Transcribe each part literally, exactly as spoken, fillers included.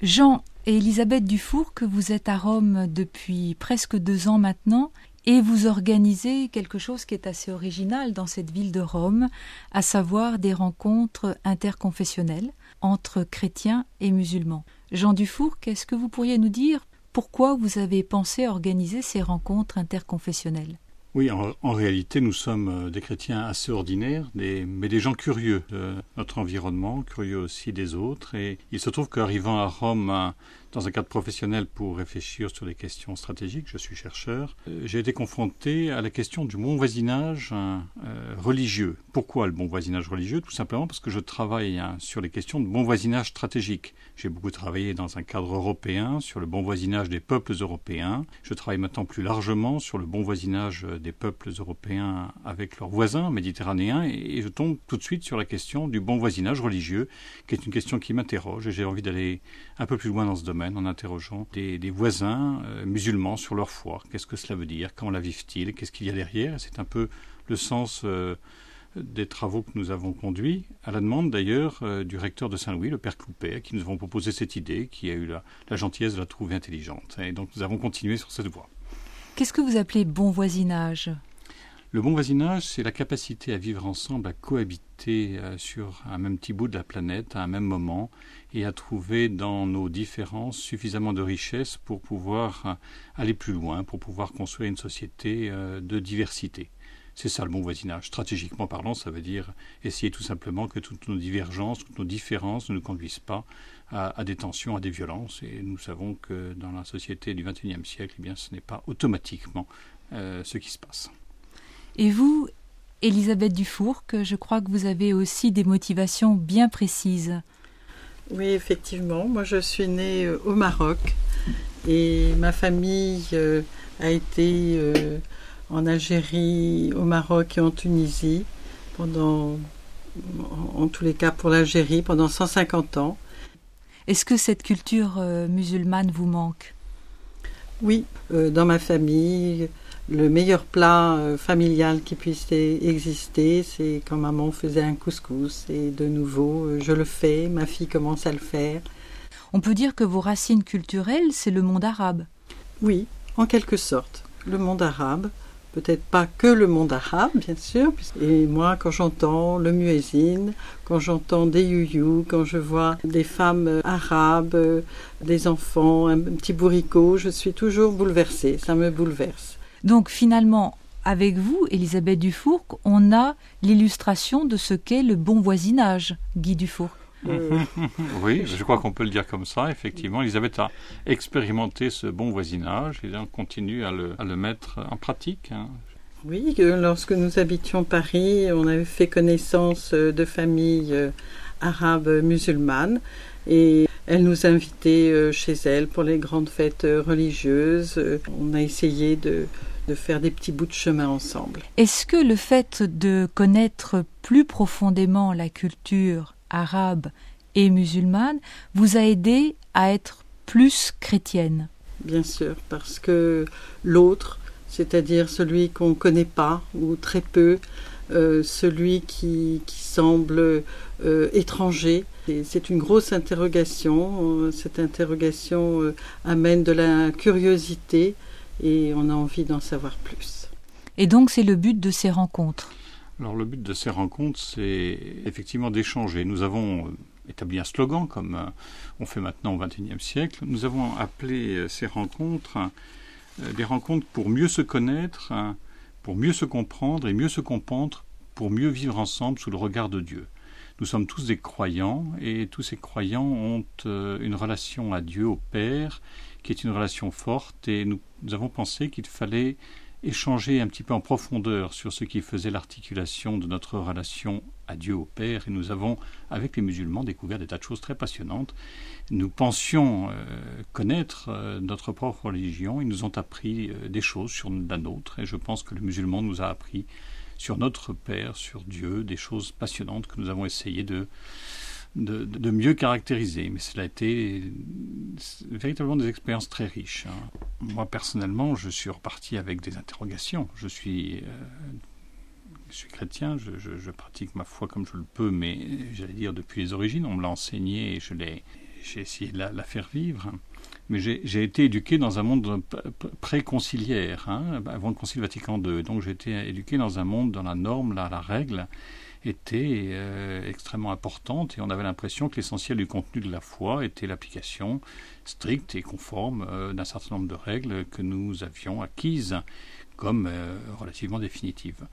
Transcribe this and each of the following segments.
Jean et Elisabeth Dufourcq, vous êtes à Rome depuis presque deux ans maintenant et vous organisez quelque chose qui est assez original dans cette ville de Rome, à savoir des rencontres interconfessionnelles entre chrétiens et musulmans. Jean Dufourcq, est-ce que vous pourriez nous dire pourquoi vous avez pensé organiser ces rencontres interconfessionnelles ? Oui, en, en réalité, nous sommes des chrétiens assez ordinaires, des, mais des gens curieux de notre environnement, curieux aussi des autres. Et il se trouve qu'arrivant à Rome, dans un cadre professionnel pour réfléchir sur des questions stratégiques, je suis chercheur, euh, j'ai été confronté à la question du bon voisinage euh, religieux. Pourquoi le bon voisinage religieux ? Tout simplement parce que je travaille hein, sur les questions de bon voisinage stratégique. J'ai beaucoup travaillé dans un cadre européen sur le bon voisinage des peuples européens. Je travaille maintenant plus largement sur le bon voisinage des peuples européens avec leurs voisins méditerranéens et, et je tombe tout de suite sur la question du bon voisinage religieux, qui est une question qui m'interroge et j'ai envie d'aller un peu plus loin dans ce domaine en interrogeant des, des voisins euh, musulmans sur leur foi. Qu'est-ce que cela veut dire ? Comment la vivent-ils ? Qu'est-ce qu'il y a derrière ? C'est un peu le sens euh, des travaux que nous avons conduits, à la demande d'ailleurs euh, du recteur de Saint-Louis, le père Cloupet, à qui nous avons proposé cette idée, qui a eu la, la gentillesse de la trouver intelligente. Et donc nous avons continué sur cette voie. Qu'est-ce que vous appelez bon voisinage ? Le bon voisinage, c'est la capacité à vivre ensemble, à cohabiter euh, sur un même petit bout de la planète, à un même moment, et à trouver dans nos différences suffisamment de richesse pour pouvoir euh, aller plus loin, pour pouvoir construire une société euh, de diversité. C'est ça le bon voisinage. Stratégiquement parlant, ça veut dire essayer tout simplement que toutes nos divergences, toutes nos différences ne nous conduisent pas à, à des tensions, à des violences. Et nous savons que dans la société du vingt et unième siècle, eh bien, ce n'est pas automatiquement euh, ce qui se passe. Et vous, Elisabeth Dufourcq, je crois que vous avez aussi des motivations bien précises. Oui, effectivement. Moi, je suis née euh, au Maroc et ma famille euh, a été euh, en Algérie, au Maroc et en Tunisie pendant, en, en tous les cas pour l'Algérie, pendant cent cinquante ans. Est-ce que cette culture euh, musulmane vous manque ? Oui, euh, dans ma famille, le meilleur plat euh, familial qui puisse exister, c'est quand maman faisait un couscous. Et de nouveau, euh, je le fais, ma fille commence à le faire. On peut dire que vos racines culturelles, c'est le monde arabe. Oui, en quelque sorte. Le monde arabe, peut-être pas que le monde arabe, bien sûr. Et moi, quand j'entends le muezzin, quand j'entends des youyou, quand je vois des femmes arabes, des enfants, un petit bourricot, je suis toujours bouleversée, ça me bouleverse. Donc finalement, avec vous, Elisabeth Dufourcq, on a l'illustration de ce qu'est le bon voisinage, Guy Dufourcq. Euh... Oui, je crois qu'on peut le dire comme ça, effectivement. Elisabeth a expérimenté ce bon voisinage et on continue à le, à le mettre en pratique. Hein. Oui, lorsque nous habitions Paris, on avait fait connaissance de familles arabes musulmanes et elle nous invitait chez elle pour les grandes fêtes religieuses. On a essayé de de faire des petits bouts de chemin ensemble. Est-ce que le fait de connaître plus profondément la culture arabe et musulmane vous a aidé à être plus chrétienne ? Bien sûr, parce que l'autre, c'est-à-dire celui qu'on ne connaît pas ou très peu, euh, celui qui, qui semble euh, étranger, et c'est une grosse interrogation. Cette interrogation euh, amène de la curiosité et on a envie d'en savoir plus. Et donc c'est le but de ces rencontres ? Alors le but de ces rencontres, c'est effectivement d'échanger. Nous avons établi un slogan, comme on fait maintenant au vingt et unième siècle. Nous avons appelé ces rencontres des rencontres pour mieux se connaître, pour mieux se comprendre et mieux se comprendre, pour mieux vivre ensemble sous le regard de Dieu. Nous sommes tous des croyants et tous ces croyants ont une relation à Dieu, au Père, qui est une relation forte et nous, nous avons pensé qu'il fallait échanger un petit peu en profondeur sur ce qui faisait l'articulation de notre relation à Dieu, au Père. Et nous avons, avec les musulmans, découvert des tas de choses très passionnantes. Nous pensions euh, connaître euh, notre propre religion. Ils nous ont appris euh, des choses sur la nôtre. Et je pense que le musulman nous a appris sur notre Père, sur Dieu, des choses passionnantes que nous avons essayé de De, de mieux caractériser, mais cela a été véritablement des expériences très riches. Hein. Moi, personnellement, je suis reparti avec des interrogations. Je suis, euh, je suis chrétien, je, je, je pratique ma foi comme je le peux, mais j'allais dire depuis les origines, on me l'a enseigné et je l'ai, j'ai essayé de la, la faire vivre. Mais j'ai, j'ai été éduqué dans un monde pré-conciliaire, hein, avant le Concile Vatican deux. Donc j'ai été éduqué dans un monde dans la norme, la, la règle était euh, extrêmement importante et on avait l'impression que l'essentiel du contenu de la foi était l'application stricte et conforme euh, d'un certain nombre de règles que nous avions acquises comme euh, relativement définitives.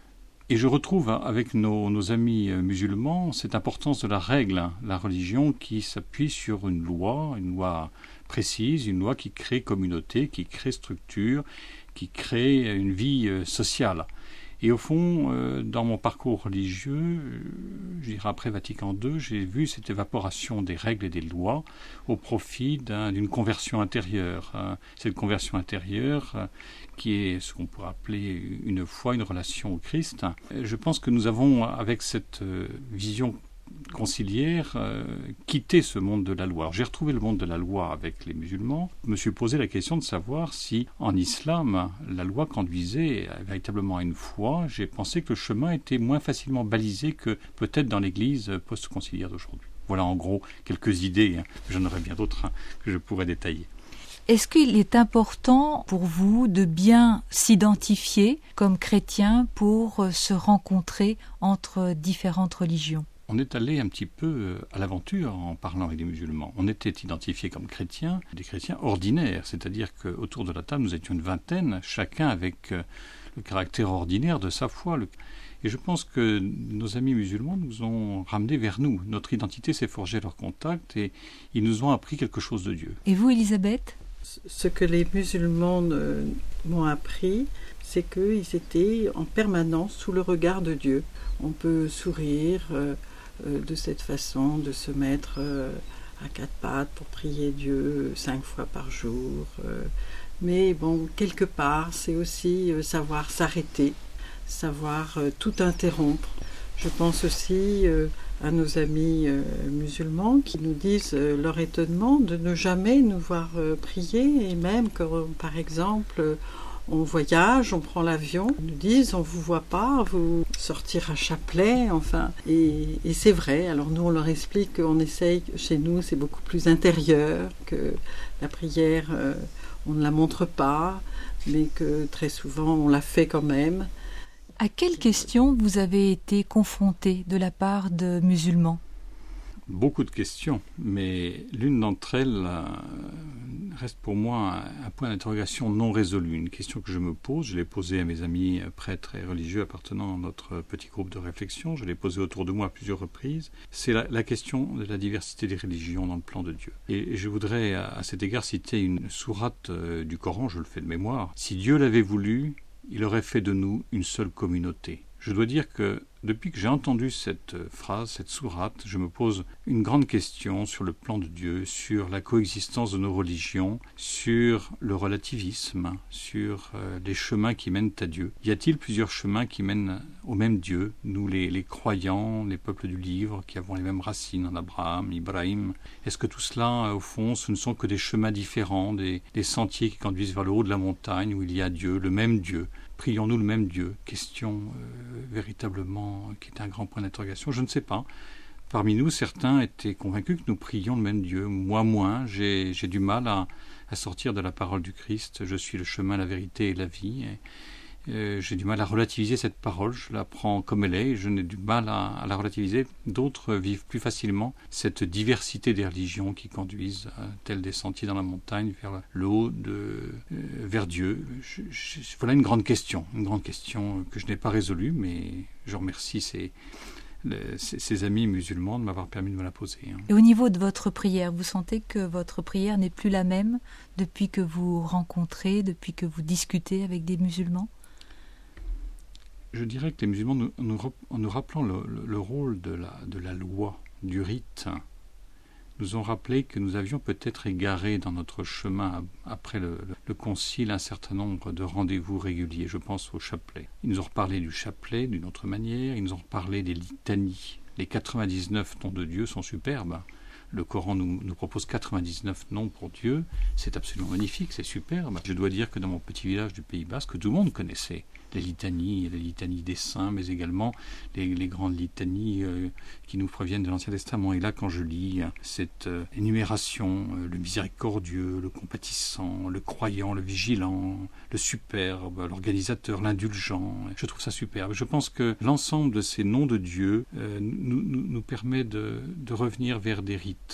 Et je retrouve avec nos, nos amis musulmans cette importance de la règle, la religion qui s'appuie sur une loi, une loi précise, une loi qui crée communauté, qui crée structure, qui crée une vie sociale. Et au fond, euh, dans mon parcours religieux, euh, je dirais après Vatican deux, j'ai vu cette évaporation des règles et des lois au profit d'un, d'une conversion intérieure. Hein. Cette conversion intérieure euh, qui est ce qu'on pourrait appeler une foi, une relation au Christ. Je pense que nous avons, avec cette euh, vision conciliaire, euh, quitter ce monde de la loi. Alors, j'ai retrouvé le monde de la loi avec les musulmans. Je me suis posé la question de savoir si, en islam, la loi conduisait véritablement à une foi. J'ai pensé que le chemin était moins facilement balisé que peut-être dans l'église post-conciliaire d'aujourd'hui. Voilà en gros quelques idées. Hein. J'en aurais bien d'autres hein, que je pourrais détailler. Est-ce qu'il est important pour vous de bien s'identifier comme chrétien pour se rencontrer entre différentes religions ? On est allé un petit peu à l'aventure en parlant avec des musulmans. On était identifiés comme chrétiens, des chrétiens ordinaires, c'est-à-dire qu'autour de la table, nous étions une vingtaine, chacun avec le caractère ordinaire de sa foi. Et je pense que nos amis musulmans nous ont ramenés vers nous. Notre identité s'est forgée à leur contact et ils nous ont appris quelque chose de Dieu. Et vous, Elisabeth ? Ce que les musulmans m'ont appris, c'est qu'ils étaient en permanence sous le regard de Dieu. On peut sourire euh, de cette façon, de se mettre euh, à quatre pattes pour prier Dieu cinq fois par jour. Euh, mais bon, quelque part, c'est aussi euh, savoir s'arrêter, savoir euh, tout interrompre. Je pense aussi euh, à nos amis euh, musulmans qui nous disent euh, leur étonnement de ne jamais nous voir euh, prier, et même quand, par exemple, euh, on voyage, on prend l'avion, ils nous disent on vous voit pas, vous sortir un chapelet, enfin, et, et c'est vrai. Alors nous on leur explique qu'on essaye, chez nous c'est beaucoup plus intérieur, que la prière euh, on ne la montre pas, mais que très souvent on la fait quand même. À quelles questions vous avez été confrontés de la part de musulmans ? Beaucoup de questions, mais l'une d'entre elles euh, reste pour moi un, un point d'interrogation non résolu. Une question que je me pose, je l'ai posée à mes amis prêtres et religieux appartenant à notre petit groupe de réflexion, je l'ai posée autour de moi à plusieurs reprises, c'est la, la question de la diversité des religions dans le plan de Dieu. Et, et je voudrais à, à cet égard citer une sourate euh, du Coran, je le fais de mémoire. Si Dieu l'avait voulu, il aurait fait de nous une seule communauté. Je dois dire que depuis que j'ai entendu cette phrase, cette sourate, je me pose une grande question sur le plan de Dieu, sur la coexistence de nos religions, sur le relativisme, sur euh, les chemins qui mènent à Dieu. Y a-t-il plusieurs chemins qui mènent au même Dieu, nous les, les croyants, les peuples du livre, qui avons les mêmes racines en Abraham, Ibrahim? Est-ce que tout cela, au fond, ce ne sont que des chemins différents, des, des sentiers qui conduisent vers le haut de la montagne où il y a Dieu, le même Dieu? Prions-nous le même Dieu? Question euh, véritablement qui est un grand point d'interrogation. Je ne sais pas. Parmi nous, certains étaient convaincus que nous prions le même Dieu. Moi, moins. J'ai, j'ai du mal à, à sortir de la parole du Christ. Je suis le chemin, la vérité et la vie. Et, euh, j'ai du mal à relativiser cette parole. Je la prends comme elle est et je n'ai du mal à, à la relativiser. D'autres vivent plus facilement cette diversité des religions qui conduisent, euh, tels des sentiers dans la montagne, vers le haut, de, euh, vers Dieu. Je, je, voilà une grande question. Une grande question que je n'ai pas résolue, mais je remercie ces... Les, ces, ces amis musulmans de m'avoir permis de me la poser. Hein. Et au niveau de votre prière, vous sentez que votre prière n'est plus la même depuis que vous rencontrez, depuis que vous discutez avec des musulmans ? Je dirais que les musulmans, nous, nous, en nous rappelant le, le, le rôle de la, de la loi, du rite, nous ont rappelé que nous avions peut-être égaré dans notre chemin après le, le, le concile un certain nombre de rendez-vous réguliers. Je pense au chapelet. Ils nous ont reparlé du chapelet d'une autre manière, ils nous ont reparlé des litanies. Les quatre-vingt-dix-neuf noms de Dieu sont superbes. Le Coran nous, nous propose quatre-vingt-dix-neuf noms pour Dieu. C'est absolument magnifique, c'est superbe. Je dois dire que dans mon petit village du Pays Basque, tout le monde connaissait les litanies, les litanies des saints, mais également les, les grandes litanies euh, qui nous proviennent de l'Ancien Testament. Et là, quand je lis cette euh, énumération, euh, le miséricordieux, le compatissant, le croyant, le vigilant, le superbe, l'organisateur, l'indulgent, je trouve ça superbe. Je pense que l'ensemble de ces noms de Dieu euh, nous, nous, nous permet de, de revenir vers des rites.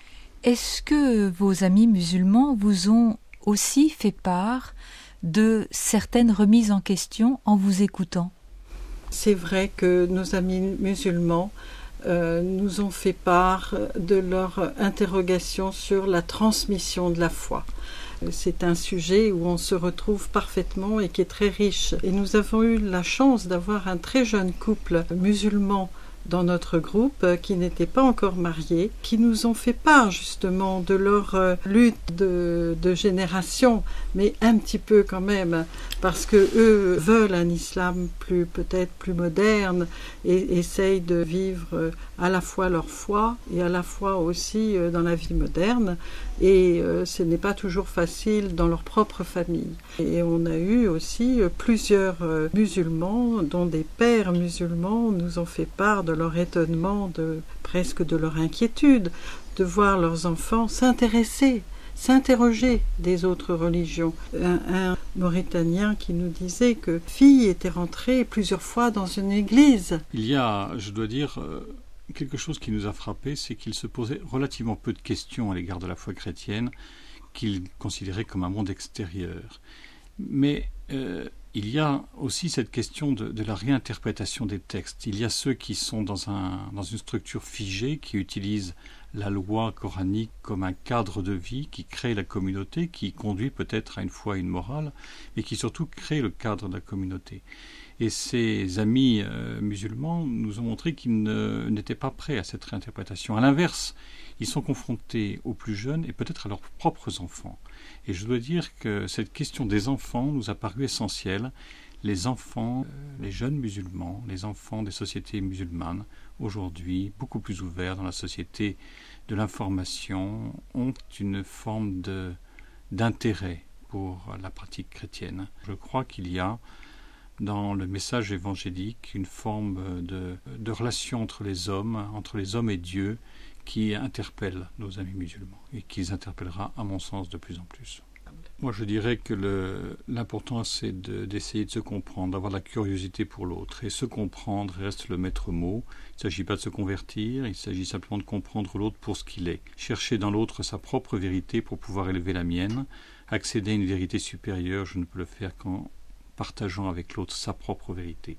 Est-ce que vos amis musulmans vous ont aussi fait part de certaines remises en question en vous écoutant? C'est vrai que nos amis musulmans euh, nous ont fait part de leur interrogation sur la transmission de la foi. C'est un sujet où on se retrouve parfaitement et qui est très riche. Et nous avons eu la chance d'avoir un très jeune couple musulman dans notre groupe qui n'étaient pas encore mariés, qui nous ont fait part justement de leur euh, lutte de, de génération, mais un petit peu quand même, parce que eux veulent un islam plus peut-être plus moderne et essayent de vivre euh, à la fois leur foi et à la fois aussi euh, dans la vie moderne. Et euh, ce n'est pas toujours facile dans leur propre famille. Et on a eu aussi euh, plusieurs euh, musulmans, dont des pères musulmans, nous ont fait part de leur étonnement, de, presque de leur inquiétude, de voir leurs enfants s'intéresser, s'interroger des autres religions. Un, un Mauritanien qui nous disait que fille était rentrée plusieurs fois dans une église. Il y a, je dois dire, euh... quelque chose qui nous a frappé, c'est qu'il se posait relativement peu de questions à l'égard de la foi chrétienne, qu'il considérait comme un monde extérieur. Mais euh, il y a aussi cette question de, de la réinterprétation des textes. Il y a ceux qui sont dans, un, dans une structure figée, qui utilisent la loi coranique comme un cadre de vie, qui crée la communauté, qui conduit peut-être à une foi et une morale, mais qui surtout crée le cadre de la communauté. Et ces amis euh, musulmans nous ont montré qu'ils ne, n'étaient pas prêts à cette réinterprétation. À l'inverse, ils sont confrontés aux plus jeunes et peut-être à leurs propres enfants. Et je dois dire que cette question des enfants nous a paru essentielle. Les enfants, euh, les jeunes musulmans, les enfants des sociétés musulmanes, aujourd'hui, beaucoup plus ouverts dans la société de l'information, ont une forme de, d'intérêt pour la pratique chrétienne. Je crois qu'il y a dans le message évangélique une forme de, de relation entre les hommes, entre les hommes et Dieu, qui interpelle nos amis musulmans et qui les interpellera, à mon sens, de plus en plus. Moi, je dirais que le, l'important, c'est de, d'essayer de se comprendre, d'avoir la curiosité pour l'autre. Et se comprendre reste le maître mot. Il ne s'agit pas de se convertir, il s'agit simplement de comprendre l'autre pour ce qu'il est. Chercher dans l'autre sa propre vérité pour pouvoir élever la mienne. Accéder à une vérité supérieure, je ne peux le faire qu'en partageant avec l'autre sa propre vérité.